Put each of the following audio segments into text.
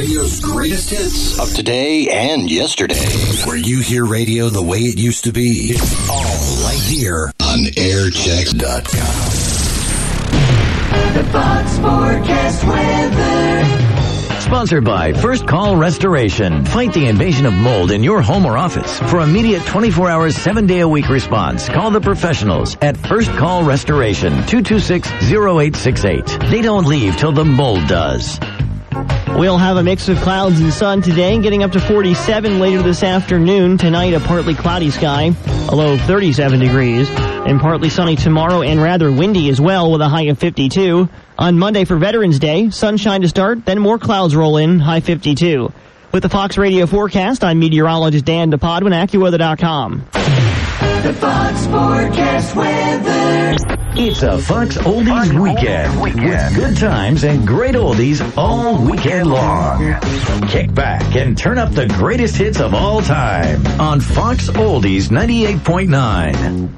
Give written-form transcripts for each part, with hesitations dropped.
Radio's greatest hits of today and yesterday. Where you hear radio the way it used to be. It's all right here on aircheck.com. The Fox Forecast weather. Sponsored by First Call Restoration. Fight the invasion of mold in your home or office. For immediate 24-hour, 7-day-a-week response, call the professionals at First Call Restoration, 226-0868. They don't leave till the mold does. We'll have a mix of clouds and sun today, getting up to 47 later this afternoon. Tonight, a partly cloudy sky, a low of 37 degrees, and partly sunny tomorrow and rather windy as well with a high of 52. On Monday for Veterans Day, sunshine to start, then more clouds roll in, high 52. With the Fox Radio forecast, I'm meteorologist Dan DePodwin, AccuWeather.com. The Fox Forecast weather. It's a Fox Oldies weekend with good times and great oldies all weekend long. Kick back and turn up the greatest hits of all time on Fox Oldies 98.9.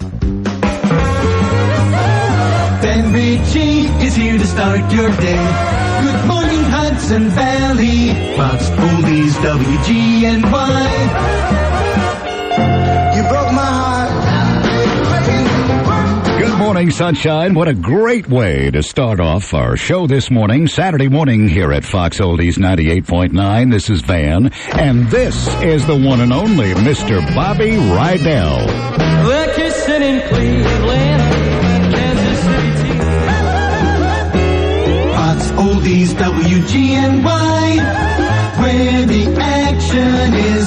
Ben Ritchie is here to start your day. Good morning, Hudson Valley. Fox Oldies WGNY. You broke my heart. Good morning, sunshine. What a great way to start off our show this morning, Saturday morning here at Fox Oldies 98.9. This is Van, and this is the one and only Mr. Bobby Rydell. We're kissing in Cleveland, Kansas City. Fox Oldies WGNY, where the action is.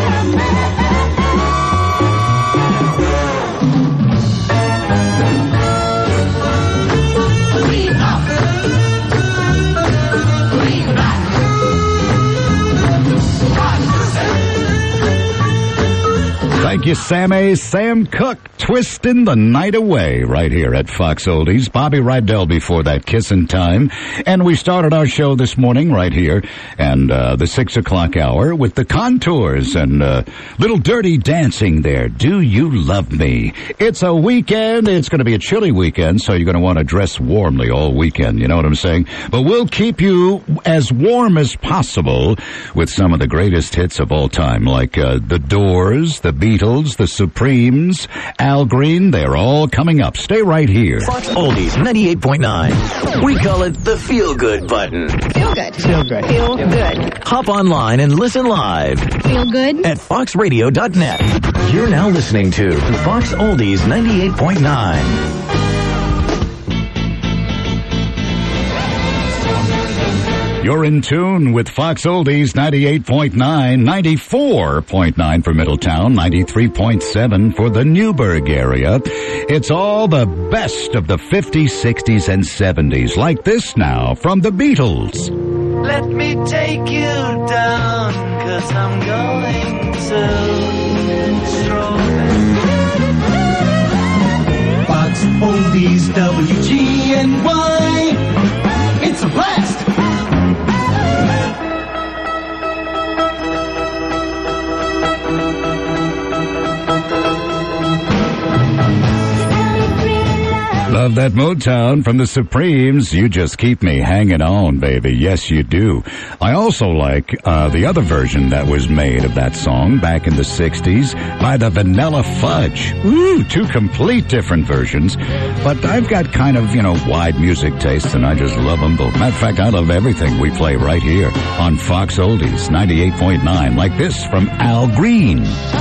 Thank you, Sammy. Sam Cooke, twisting the night away right here at Fox Oldies. Bobby Rydell before that, Kissin' Time. And we started our show this morning right here and the 6 o'clock hour with the Contours and Little Dirty Dancing there. Do You Love Me? It's a weekend. It's going to be a chilly weekend, so you're going to want to dress warmly all weekend. You know what I'm saying? But we'll keep you as warm as possible with some of the greatest hits of all time, like The Doors, The Beatles, The Supremes, Al Green. They're all coming up. Stay right here. Fox Oldies 98.9. We call it the Feel Good button. Feel good. Feel good. Feel good. Hop online and listen live Feel good. at foxradio.net. You're now listening to Fox Oldies 98.9. You're in tune with Fox Oldies 98.9, 94.9 for Middletown, 93.7 for the Newburgh area. It's all the best of the 50s, 60s, and 70s, like this now from the Beatles. Let me take you down, 'cause I'm going to stroll. Fox Oldies WGNY. It's a blast. Love that Motown from the Supremes. You just keep me hanging on, baby. Yes, you do. I also like the other version that was made of that song back in the 60s by the Vanilla Fudge. Ooh, two complete different versions. But I've got kind of, wide music tastes, and I just love them both. Matter of fact, I love everything we play right here on Fox Oldies 98.9, like this from Al Green.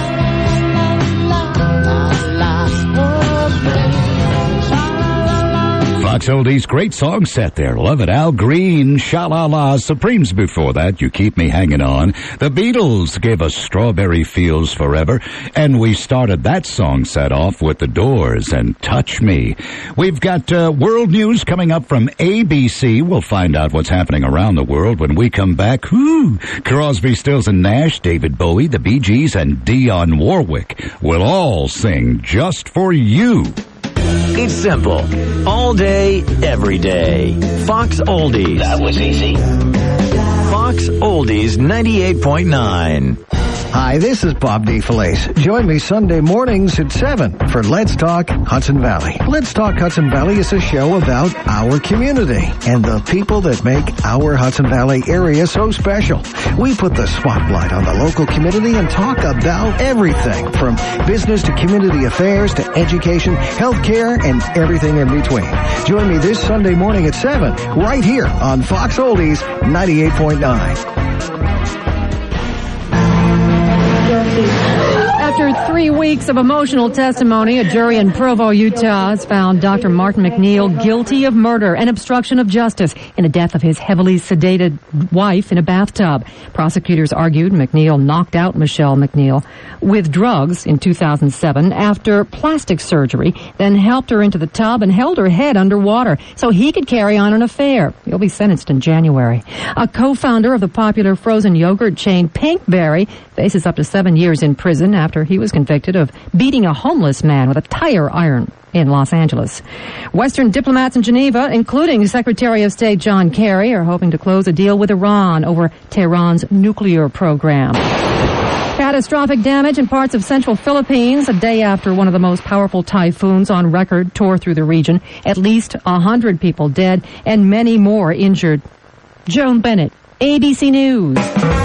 Fox Oldies, great song set there. Love it. Al Green, Sha-La-La, Supremes before that, You Keep Me Hanging On. The Beatles gave us Strawberry Fields Forever, and we started that song set off with The Doors and Touch Me. We've got world news coming up from ABC. We'll find out what's happening around the world when we come back. Whoo! Crosby, Stills and Nash, David Bowie, the Bee Gees, and Dionne Warwick will all sing Just For You. It's simple. All day, every day. Fox Oldies. That was easy. Fox Oldies 98.9. Hi, this is Bob DeFelice. Join me Sunday mornings at 7 for Let's Talk Hudson Valley. Let's Talk Hudson Valley is a show about our community and the people that make our Hudson Valley area so special. We put the spotlight on the local community and talk about everything from business to community affairs to education, healthcare, and everything in between. Join me this Sunday morning at 7 right here on Fox Oldies 98.9. After 3 weeks of emotional testimony, a jury in Provo, Utah has found Dr. Martin McNeil guilty of murder and obstruction of justice in the death of his heavily sedated wife in a bathtub. Prosecutors argued McNeil knocked out Michelle McNeil with drugs in 2007 after plastic surgery, then helped her into the tub and held her head underwater so he could carry on an affair. He'll be sentenced in January. A co-founder of the popular frozen yogurt chain Pinkberry faces up to 7 years in prison after he was convicted of beating a homeless man with a tire iron in Los Angeles. Western diplomats in Geneva, including Secretary of State John Kerry, are hoping to close a deal with Iran over Tehran's nuclear program. Catastrophic damage in parts of central Philippines a day after one of the most powerful typhoons on record tore through the region. At least 100 people dead and many more injured. Joan Bennett, ABC News.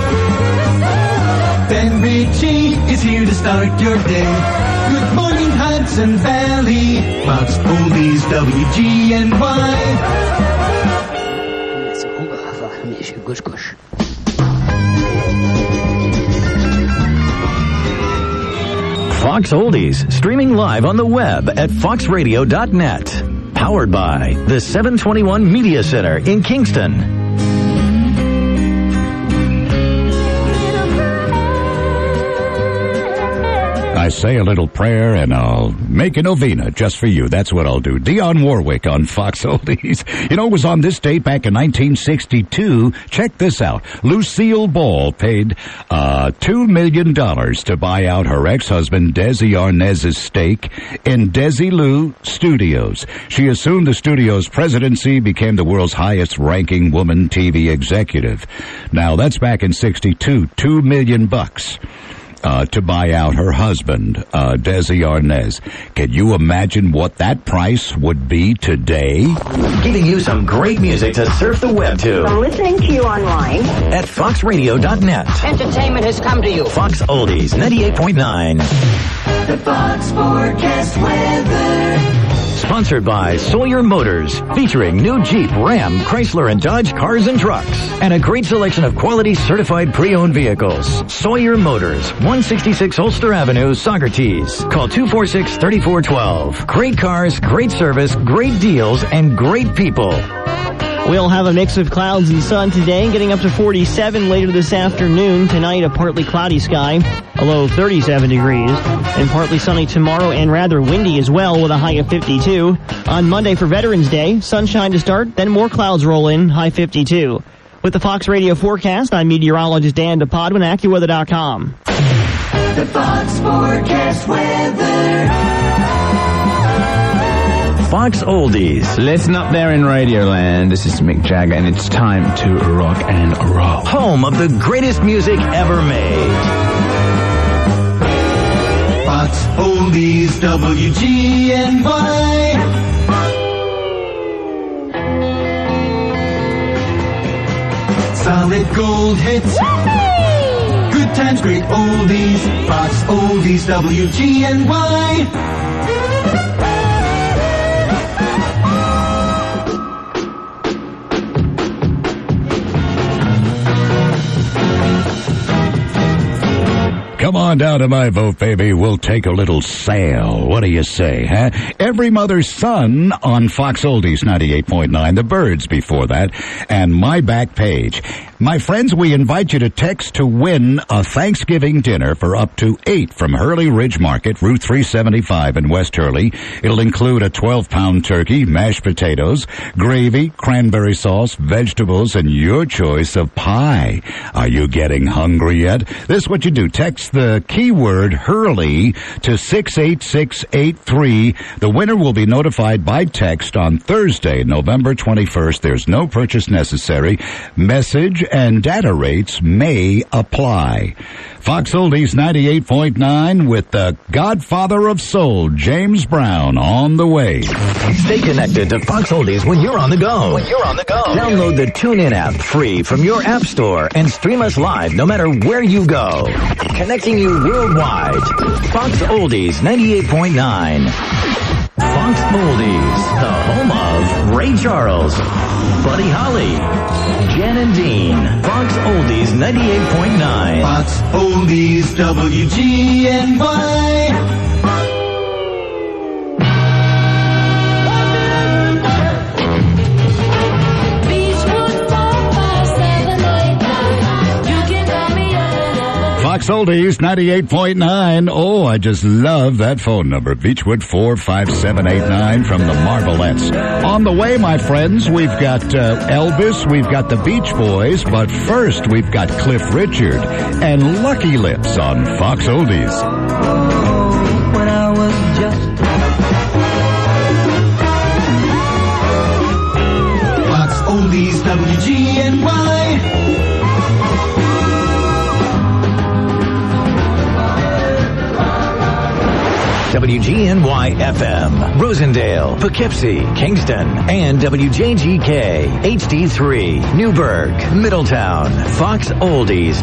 Ben Ritchie is here to start your day. Good morning, Hudson Valley. Fox Oldies WGNY. Fox Oldies, streaming live on the web at foxradio.net. Powered by the 721 Media Center in Kingston. I say a little prayer and I'll make a novena just for you. That's what I'll do. Dionne Warwick on Fox Oldies. You know, it was on this date back in 1962. Check this out. Lucille Ball paid $2 million to buy out her ex-husband Desi Arnaz's stake in Desilu Studios. She assumed the studio's presidency, became the world's highest-ranking woman TV executive. Now, that's back in 62. $2 million. To buy out her husband, Desi Arnaz. Can you imagine what that price would be today? Giving you some great music to surf the web to. I'm listening to you online. At foxradio.net. Entertainment has come to you. Fox Oldies 98.9. The Fox Forecast Weather. Sponsored by Sawyer Motors, featuring new Jeep, Ram, Chrysler, and Dodge cars and trucks. And a great selection of quality certified pre-owned vehicles. Sawyer Motors, 166 Ulster Avenue, Socrates. Call 246-3412. Great cars, great service, great deals, and great people. We'll have a mix of clouds and sun today, getting up to 47 later this afternoon. Tonight, a partly cloudy sky, a low of 37 degrees, and partly sunny tomorrow and rather windy as well with a high of 52. On Monday for Veterans Day, sunshine to start, then more clouds roll in, high 52. With the Fox Radio forecast, I'm meteorologist Dan DePodwin, AccuWeather.com. The Fox Forecast Weather. Fox Oldies. Listen up there in Radioland. This is Mick Jagger, and it's time to rock and roll. Home of the greatest music ever made. Fox Oldies WGNY. Solid gold hits. Whoopee! Good times, great oldies. Fox Oldies WGNY. Come on down to my vote, baby. We'll take a little sail. What do you say, huh? Every Mother's Son on Fox Oldies 98.9. The Birds before that. And My Back Page. My friends, we invite you to text to win a Thanksgiving dinner for up to 8 from Hurley Ridge Market, Route 375 in West Hurley. It'll include a 12-pound turkey, mashed potatoes, gravy, cranberry sauce, vegetables, and your choice of pie. Are you getting hungry yet? This is what you do. Text the keyword Hurley to 68683. The winner will be notified by text on Thursday, November 21st. There's no purchase necessary. Message and data rates may apply. Fox Oldies 98.9 with the Godfather of Soul, James Brown, on the way. Stay connected to Fox Oldies when you're on the go. Download the TuneIn app free from your app store and stream us live no matter where you go. Connecting you worldwide. Fox Oldies 98.9. Fox Oldies, the home of Ray Charles, Buddy Holly, Jen and Dean. Fox Oldies 98.9. Fox Oldies WGNY. Fox Oldies 98.9. Oh, I just love that phone number. Beechwood 45789 from the Marvelettes. On the way, my friends, we've got Elvis, we've got the Beach Boys, but first we've got Cliff Richard and Lucky Lips on Fox Oldies. When I was just Fox Oldies WGNY. WGNY FM, Rosendale, Poughkeepsie, Kingston, and WJGK, HD3, Newburgh, Middletown, Fox Oldies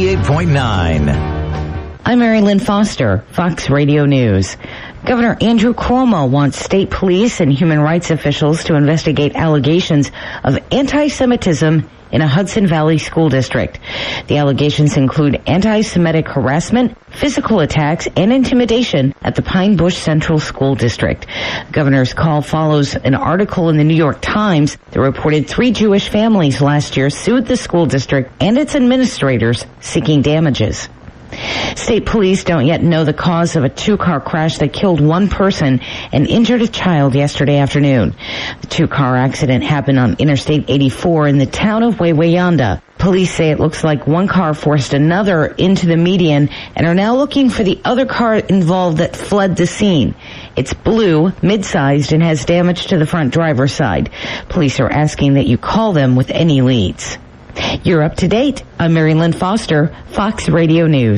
98.9. I'm Mary Lynn Foster, Fox Radio News. Governor Andrew Cuomo wants state police and human rights officials to investigate allegations of anti-Semitism in a Hudson Valley school district. The allegations include anti-Semitic harassment, physical attacks, and intimidation at the Pine Bush Central School District. The governor's call follows an article in the New York Times that reported 3 Jewish families last year sued the school district and its administrators seeking damages. State police don't yet know the cause of a 2-car crash that killed 1 person and injured a child yesterday afternoon. The 2-car accident happened on Interstate 84 in the town of Wawayanda. Police say it looks like 1 car forced another into the median and are now looking for the other car involved that fled the scene. It's blue, mid-sized, and has damage to the front driver's side. Police are asking that you call them with any leads. You're up to date. I'm Mary Lynn Foster, Fox Radio News.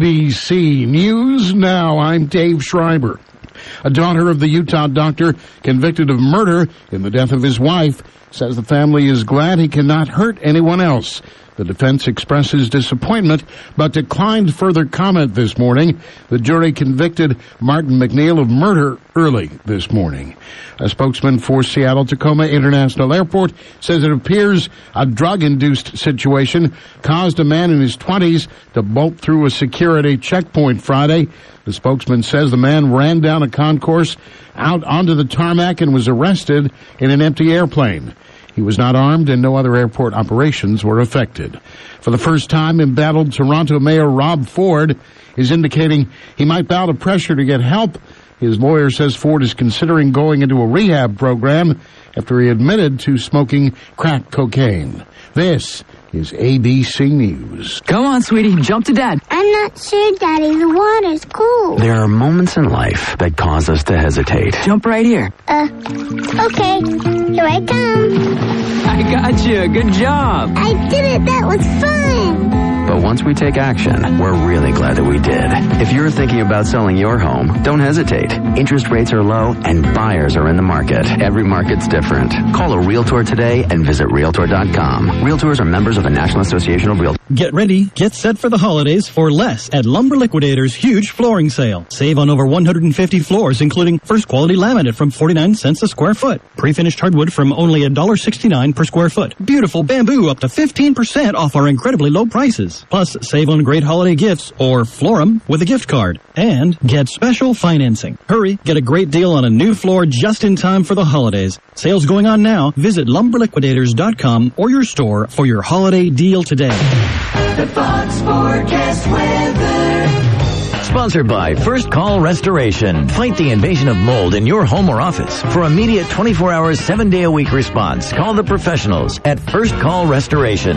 ABC News Now. I'm Dave Schreiber. A daughter of the Utah doctor convicted of murder in the death of his wife says the family is glad he cannot hurt anyone else. The defense expresses disappointment, but declined further comment this morning. The jury convicted Martin McNeil of murder early this morning. A spokesman for Seattle-Tacoma International Airport says it appears a drug-induced situation caused a man in his 20s to bolt through a security checkpoint Friday. The spokesman says the man ran down a concourse out onto the tarmac and was arrested in an empty airplane. He was not armed and no other airport operations were affected. For the first time, embattled Toronto Mayor Rob Ford is indicating he might bow to pressure to get help. His lawyer says Ford is considering going into a rehab program after he admitted to smoking crack cocaine. This is ABC News. Come on, sweetie, jump to Dad. I'm not sure, Daddy. The water's cold. There are moments in life that cause us to hesitate. Jump right here. Okay. Here I come. I got you. Good job. I did it. That was fun. But once we take action, we're really glad that we did. If you're thinking about selling your home, don't hesitate. Interest rates are low and buyers are in the market. Every market's different. Call a Realtor today and visit Realtor.com. Realtors are members of the National Association of Realtors. Get ready, get set for the holidays for less at Lumber Liquidators' huge flooring sale. Save on over 150 floors, including first quality laminate from 49 cents a square foot. Pre-finished hardwood from only $1.69 per square foot. Beautiful bamboo up to 15% off our incredibly low prices. Plus, save on great holiday gifts or floor 'em with a gift card. And get special financing. Hurry, get a great deal on a new floor just in time for the holidays. Sales going on now. Visit lumberliquidators.com or your store for your holiday deal today. The Fox Forecast Weather. Sponsored by First Call Restoration. Fight the invasion of mold in your home or office. For immediate 24-hour, 7-day-a-week response, call the professionals at First Call Restoration,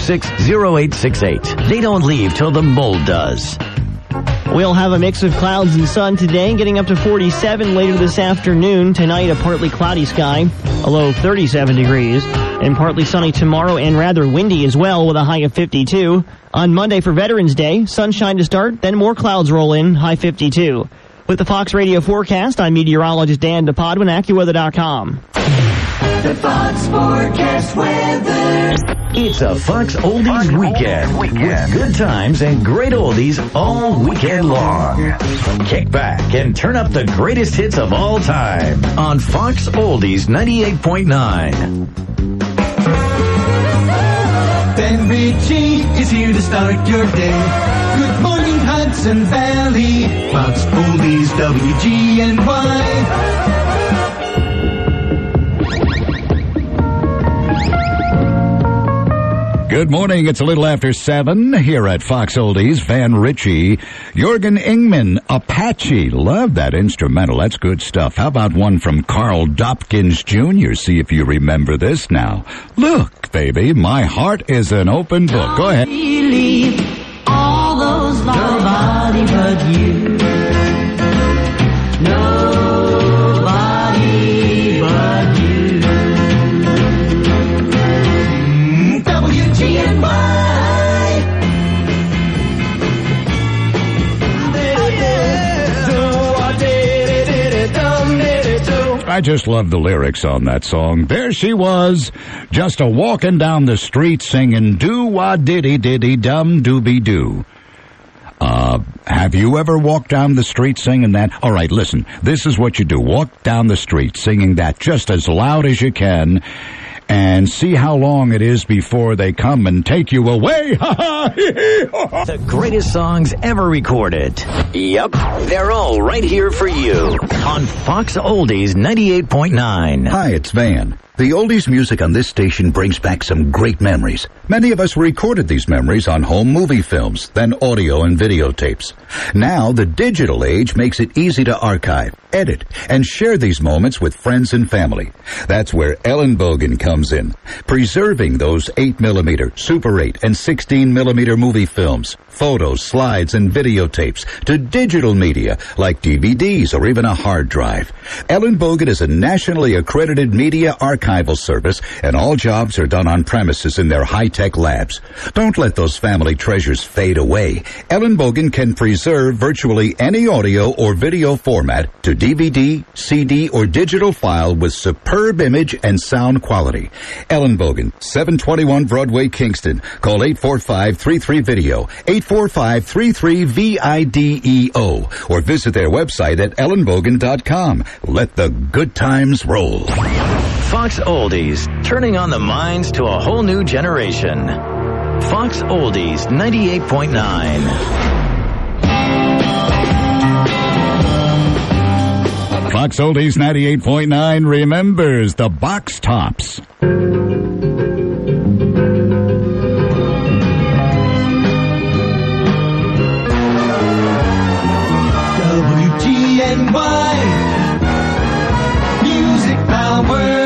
226-0868. They don't leave till the mold does. We'll have a mix of clouds and sun today, getting up to 47 later this afternoon. Tonight, a partly cloudy sky, a low of 37 degrees. and partly sunny tomorrow and rather windy as well with a high of 52. On Monday for Veterans Day, sunshine to start, then more clouds roll in, high 52. With the Fox Radio forecast, I'm meteorologist Dan DePodwin, AccuWeather.com. The Fox Forecast Weather. It's a Fox Oldies weekend with good times and great oldies all weekend long. Kick back and turn up the greatest hits of all time on Fox Oldies 98.9. Ben Ritchie is here to start your day. Good morning, Hudson Valley. Fox Oldies WGNY. Good morning. It's a little after 7 here at Fox Oldies. Van Ritchie, Jorgen Ingman, Apache. Love that instrumental. That's good stuff. How about one from Carl Dopkins Jr.? See if you remember this now. Look, baby, my heart is an open book. Go ahead. Believe all those nobody but you. Nobody but you. I just love the lyrics on that song. There she was, just a walking down the street singing do-wah-diddy-diddy-dum-dooby-doo. Have you ever walked down the street singing that? All right, listen, this is what you do. Walk down the street singing that just as loud as you can, and see how long it is before they come and take you away. The greatest songs ever recorded. Yep, they're all right here for you on Fox Oldies 98.9. Hi, it's Van. The oldies music on this station brings back some great memories. Many of us recorded these memories on home movie films, then audio and videotapes. Now, the digital age makes it easy to archive, edit, and share these moments with friends and family. That's where Ellenbogen comes in, preserving those 8mm, Super 8, and 16mm movie films, photos, slides, and videotapes to digital media like DVDs or even a hard drive. Ellenbogen is a nationally accredited media archival service, and all jobs are done on premises in their high-tech labs. Don't let those family treasures fade away. Ellenbogen can preserve virtually any audio or video format to DVD, CD, or digital file with superb image and sound quality. Ellenbogen, 721 Broadway, Kingston. Call 845-33-VIDEO, 845-33-VIDEO, or visit their website at ellenbogen.com. Let the good times roll. Fox Oldies, turning on the minds to a whole new generation. Fox Oldies 98.9. Fox Oldies 98.9 remembers the Box Tops. WGNY Music Power.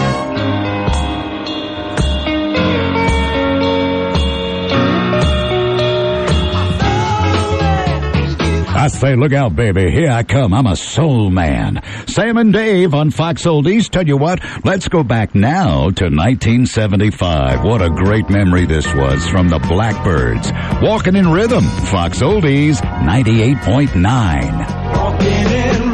I say, look out, baby. Here I come. I'm a soul man. Sam and Dave on Fox Oldies. Tell you what, let's go back now to 1975. What a great memory this was from the Blackbirds. Walking in Rhythm. Fox Oldies 98.9. Walking in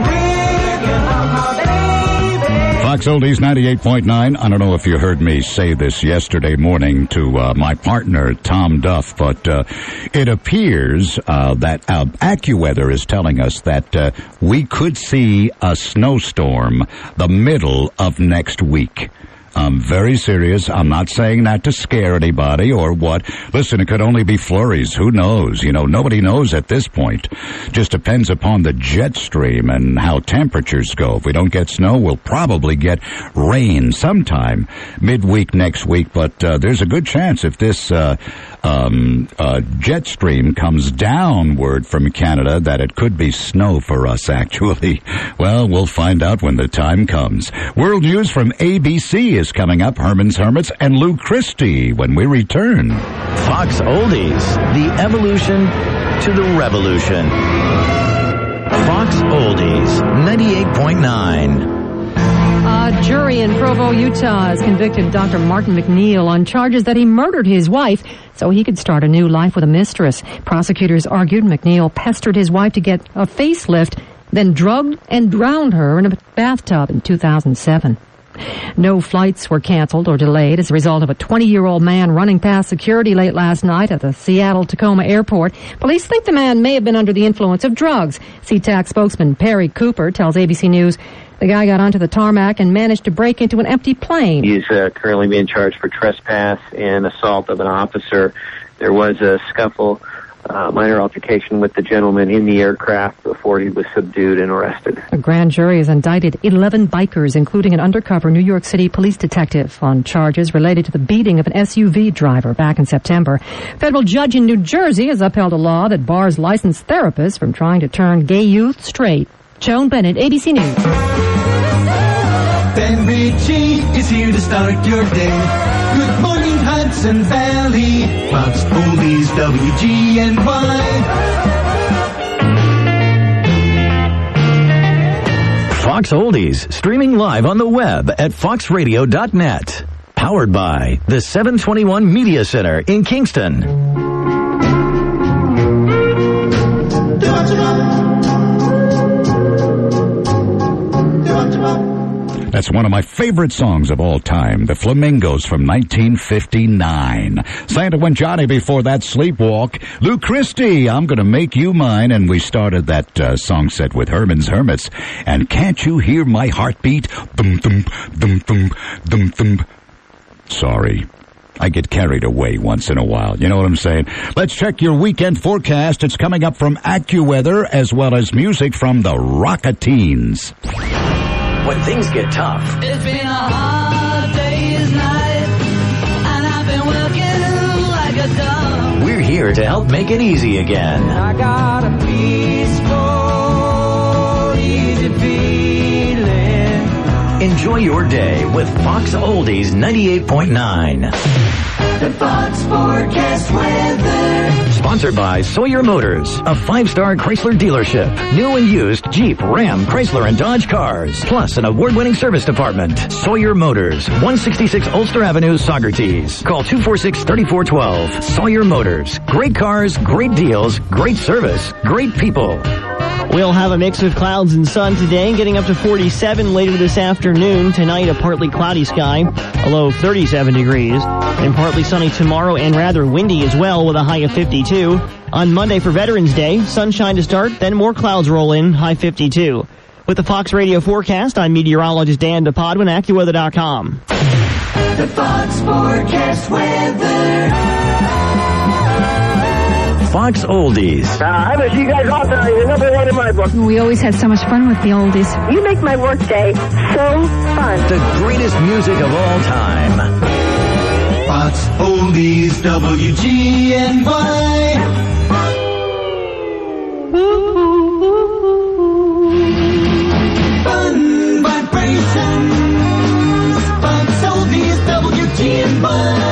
Fox Oldies 98.9. I don't know if you heard me say this yesterday morning to my partner, Tom Duff, but it appears that AccuWeather is telling us that we could see a snowstorm the middle of next week. I'm very serious. I'm not saying that to scare anybody or what. Listen, it could only be flurries. Who knows? You know, nobody knows at this point. Just depends upon the jet stream and how temperatures go. If we don't get snow, we'll probably get rain sometime midweek next week. But there's a good chance if this jet stream comes downward from Canada that it could be snow for us, actually. Well, we'll find out when the time comes. World News from ABC is coming up. Herman's Hermits and Lou Christie when we return. Fox Oldies, the evolution to the revolution. Fox Oldies 98.9. A jury in Provo, Utah has convicted Dr. Martin McNeil on charges that he murdered his wife so he could start a new life with a mistress. Prosecutors argued McNeil pestered his wife to get a facelift, then drugged and drowned her in a bathtub in 2007. No flights were canceled or delayed as a result of a 20-year-old man running past security late last night at the Seattle-Tacoma airport. Police think the man may have been under the influence of drugs. SeaTac spokesman Perry Cooper tells ABC News the guy got onto the tarmac and managed to break into an empty plane. He's currently being charged for trespass and assault of an officer. There was a scuffle, minor altercation with the gentleman in the aircraft before he was subdued and arrested. A grand jury has indicted 11 bikers, including an undercover New York City police detective, on charges related to the beating of an SUV driver back in September. A federal judge in New Jersey has upheld a law that bars licensed therapists from trying to turn gay youth straight. Joan Bennett, ABC News. Ben Ritchie is here to start your day. Good morning, Hudson Valley. Fox Oldies WGNY. Fox Oldies, streaming live on the web at foxradio.net. Powered by the 721 Media Center in Kingston. That's one of my favorite songs of all time, The Flamingos from 1959. Santa When Johnny before that, Sleepwalk. Lou Christie, I'm Gonna Make You Mine. And we started that song set with Herman's Hermits. And Can't You Hear My Heartbeat? Thum, thum, thum, thum, thum, thum. Sorry. I get carried away once in a while. You know what I'm saying? Let's check your weekend forecast. It's coming up from AccuWeather as well as music from the Rocketeens. When things get tough, It's been a hard day's night, and I've been working like a dog. we're here to help make it easy again. I got a peaceful, easy feeling. Enjoy your day with Fox Oldies 98.9. The Fox Forecast weather. Sponsored by Sawyer Motors, a 5-star Chrysler dealership. New and used Jeep, Ram, Chrysler, and Dodge cars. Plus an award-winning service department. Sawyer Motors, 166 Ulster Avenue, Saugerties. Call 246-3412. Sawyer Motors. Great cars, great deals, great service, great people. We'll have a mix of clouds and sun today, getting up to 47 later this afternoon. Tonight, a partly cloudy sky, a low of 37 degrees, and partly sunny tomorrow and rather windy as well with a high of 52. On Monday for Veterans Day, sunshine to start, then more clouds roll in, high 52. With the Fox Radio forecast, I'm meteorologist Dan DePodwin, AccuWeather.com. The Fox Forecast weather. Fox Oldies. I wish you guys all tonight. You're number one in my book. We always had so much fun with the oldies. You make my work day so fun. The greatest music of all time. Fox Oldies WGNY. Fun vibrations. Fox Oldies WGNY.